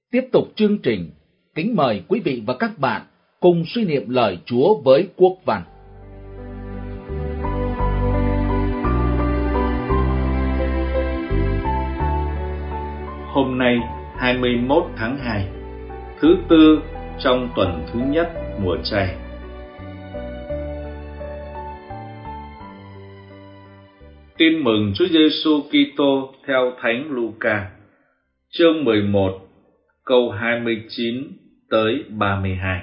Tiếp tục chương trình, kính mời quý vị và các bạn cùng suy niệm lời Chúa với Quốc Văn. Hôm nay 21 tháng 2, thứ tư trong tuần thứ nhất mùa chay. Tin mừng Chúa Giêsu Kitô theo Thánh Luca, chương 11, câu 29 tới 32.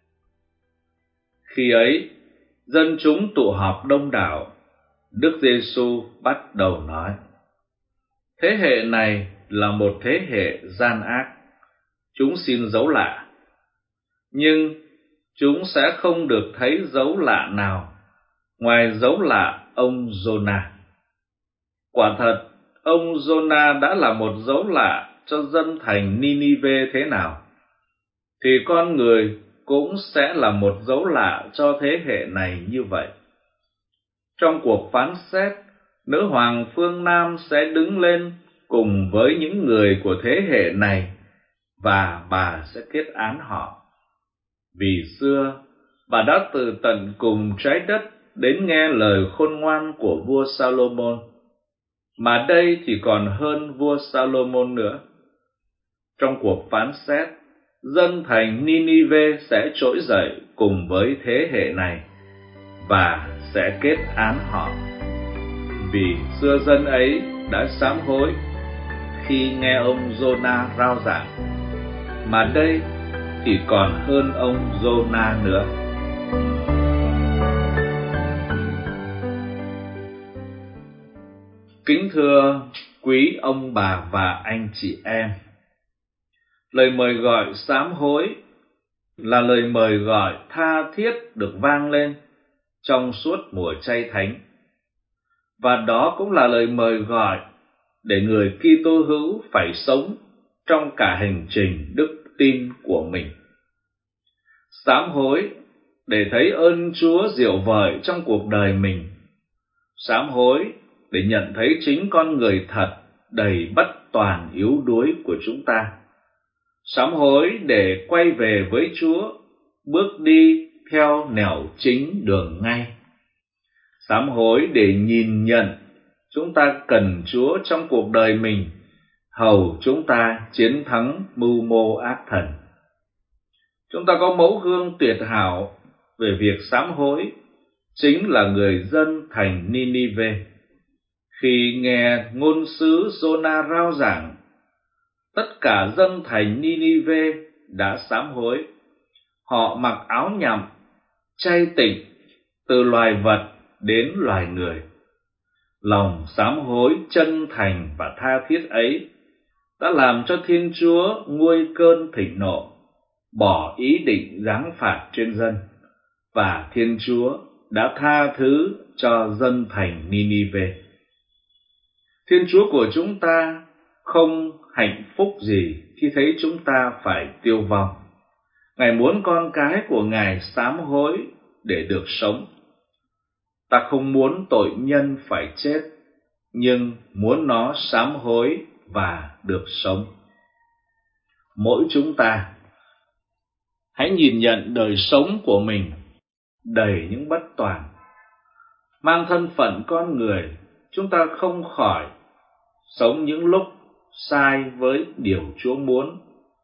Khi ấy, dân chúng tụ họp đông đảo, Đức Giêsu bắt đầu nói: Thế hệ này là một thế hệ gian ác, chúng xin dấu lạ, nhưng chúng sẽ không được thấy dấu lạ nào ngoài dấu lạ ông Giô-na. Quả thật, ông Giô-na đã là một dấu lạ cho dân thành Ninive thế nào, thì con người cũng sẽ là một dấu lạ cho thế hệ này như vậy. Trong cuộc phán xét, nữ hoàng phương Nam sẽ đứng lên cùng với những người của thế hệ này, và bà sẽ kết án họ. Vì xưa, bà đã từ tận cùng trái đất đến nghe lời khôn ngoan của vua Salomon, mà đây thì còn hơn vua Salomon nữa. Trong cuộc phán xét, dân thành Ninive sẽ trỗi dậy cùng với thế hệ này và sẽ kết án họ. Vì xưa dân ấy đã sám hối khi nghe ông Giô-na rao giảng, mà đây thì còn hơn ông Giô-na nữa. Kính thưa quý ông bà và anh chị em, lời mời gọi sám hối là lời mời gọi tha thiết được vang lên trong suốt mùa chay thánh, và đó cũng là lời mời gọi để người Kitô hữu phải sống trong cả hành trình đức tin của mình. Sám hối để thấy ơn Chúa diệu vời trong cuộc đời mình. Sám hối để nhận thấy chính con người thật đầy bất toàn yếu đuối của chúng ta. Sám hối để quay về với Chúa, bước đi theo nẻo chính đường ngay. Sám hối để nhìn nhận chúng ta cần Chúa trong cuộc đời mình, hầu chúng ta chiến thắng mưu mô ác thần. Chúng ta có mẫu gương tuyệt hảo về việc sám hối, chính là người dân thành Ninive. Khi nghe ngôn sứ Giô-na rao giảng, tất cả dân thành Ninive đã sám hối. Họ mặc áo nhằm, chay tịnh, từ loài vật đến loài người. Lòng sám hối chân thành và tha thiết ấy đã làm cho Thiên Chúa nguôi cơn thịnh nộ, bỏ ý định giáng phạt trên dân, và Thiên Chúa đã tha thứ cho dân thành Ninive. Thiên Chúa của chúng ta không hạnh phúc gì khi thấy chúng ta phải tiêu vong. Ngài muốn con cái của Ngài sám hối để được sống. Ta không muốn tội nhân phải chết, nhưng muốn nó sám hối và được sống. Mỗi chúng ta hãy nhìn nhận đời sống của mình đầy những bất toàn. Mang thân phận con người, chúng ta không khỏi sống những lúc sai với điều Chúa muốn,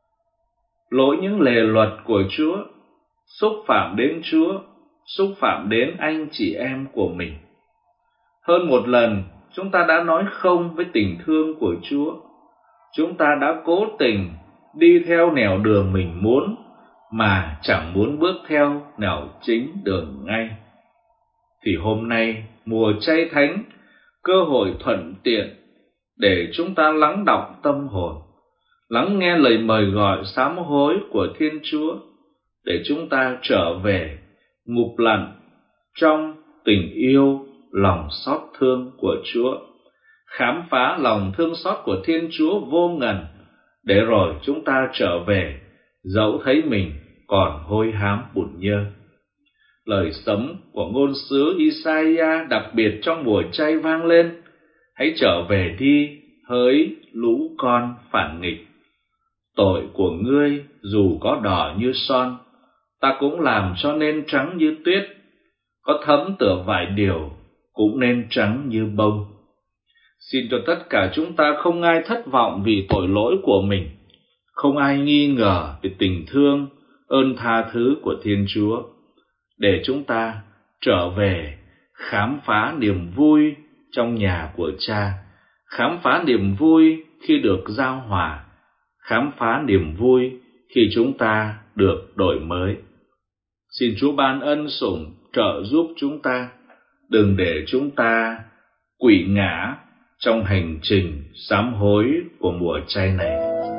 lỗi những lề luật của Chúa, xúc phạm đến Chúa, xúc phạm đến anh chị em của mình. Hơn một lần, chúng ta đã nói không với tình thương của Chúa. Chúng ta đã cố tình đi theo nẻo đường mình muốn, mà chẳng muốn bước theo nẻo chính đường ngay. Thì hôm nay, mùa chay thánh, cơ hội thuận tiện để chúng ta lắng đọng tâm hồn, lắng nghe lời mời gọi sám hối của Thiên Chúa, để chúng ta trở về ngụp lặn trong tình yêu, lòng xót thương của Chúa, khám phá lòng thương xót của Thiên Chúa vô ngần, để rồi chúng ta trở về dẫu thấy mình còn hôi hám bùn nhơ. Lời sấm của ngôn sứ Isaiah đặc biệt trong mùa chay vang lên: hãy trở về đi, hỡi lũ con phản nghịch. tội của ngươi dù có đỏ như son, ta cũng làm cho nên trắng như tuyết, có thấm tựa vải điều cũng nên trắng như bông. Xin cho tất cả chúng ta không ai thất vọng vì tội lỗi của mình, không ai nghi ngờ về tình thương, ơn tha thứ của Thiên Chúa, để chúng ta trở về khám phá niềm vui trong nhà của Cha, khám phá niềm vui khi được giao hòa, khám phá niềm vui khi chúng ta được đổi mới. Xin Chúa ban ân sủng trợ giúp chúng ta, đừng để chúng ta quỵ ngã trong hành trình sám hối của mùa chay này.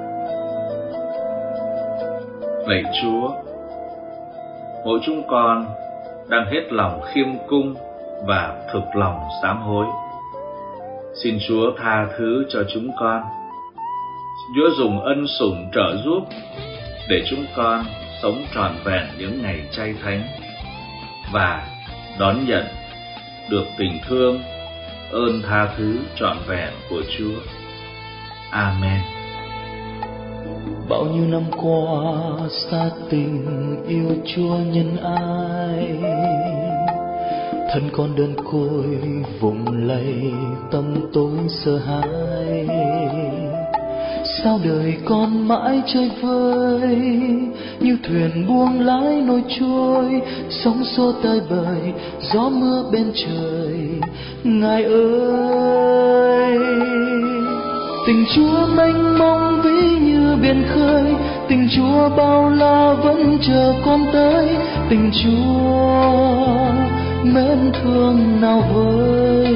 Lạy Chúa, mỗi chúng con đang hết lòng khiêm cung và thực lòng sám hối. Xin Chúa tha thứ cho chúng con. Chúa dùng ân sủng trợ giúp để chúng con sống trọn vẹn những ngày chay thánh và đón nhận được tình thương, ơn tha thứ trọn vẹn của Chúa. Amen. Bao nhiêu năm qua xa tình yêu Chúa nhân ai, thân con đơn côi vùng lầy tâm tối sợ hãi. Sao đời con mãi chơi vơi như thuyền buông lái nổi trôi, sóng xô tơi bời gió mưa bên trời. Ngài ơi, tình Chúa mênh mông vĩ như biển khơi, tình Chúa bao la vẫn chờ con tới. Tình Chúa mến thương nào vơi,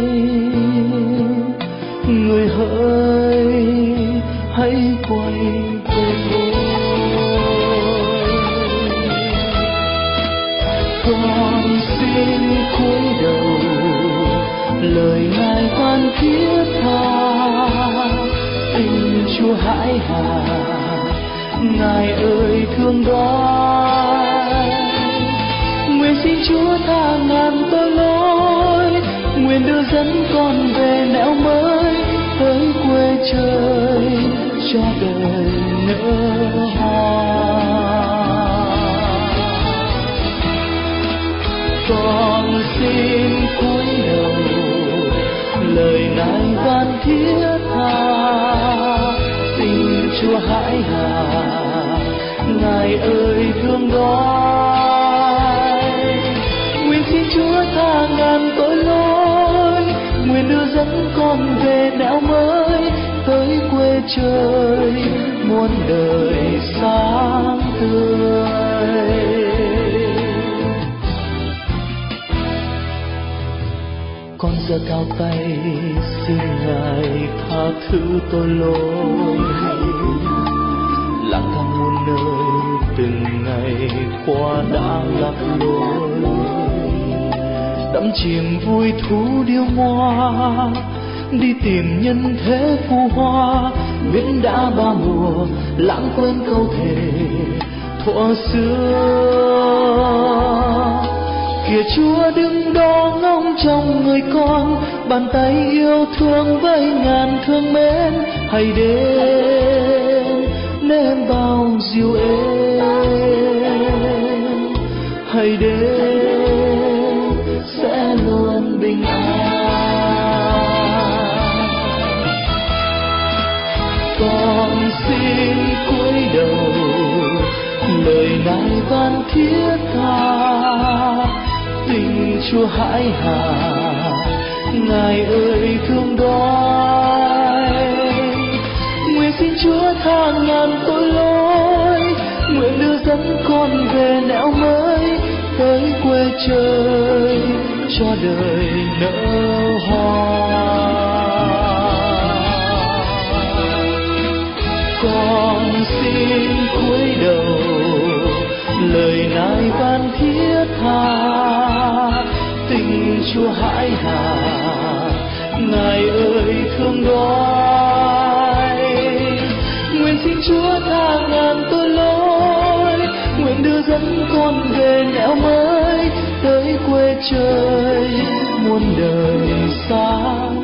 người hỡi hãy quay về thôi. Con xin cúi đầu lời Ngài van thiết tha, tình Chúa hãi hà, Ngài ơi thương đoái. Nguyện xin Chúa tha ngàn tội lỗi, nguyện đưa dẫn con về nẻo mới, tới quê trời cho đời nở hoa. Con xin cúi đầu lời Ngài van thiết tha, tình Chúa hãi hà, Ngài ơi thương đoái. Nguyện xin Chúa tha ngàn tội lỗi, nguyện đưa dẫn con về nẻo mới, tới quê trời muôn đời sáng tươi. Con giơ cao tay xin Ngài tha thứ tội lỗi, lang thang muôn nơi từng ngày qua đã lạc lối, đắm chìm vui thú điêu ngoa, đi tìm nhân thế phù hoa. Biết đã ba mùa lãng quên câu thề thuở xưa, kìa Chúa đứng đó ngóng trong người con, bàn tay yêu thương với ngàn thương mến. Hãy đến nếm bao dịu êm, hãy đến sẽ luôn bình an. Con xin cúi đầu lời Ngài van thiết tha, tình Chúa hãi hà, Ngài ơi thương đoái. Nguyện xin Chúa tha ngàn tội lỗi, nguyện đưa dẫn con về nẻo mới, tới quê trời cho đời nở hoa. Con xin cúi đầu lời Ngài van thiết tha, tình Chúa hãi hà, Ngài ơi thương đoái. Nguyện xin Chúa tha ngàn tội lỗi, nguyện đưa dẫn con về nẻo mới, tới quê trời muôn đời sáng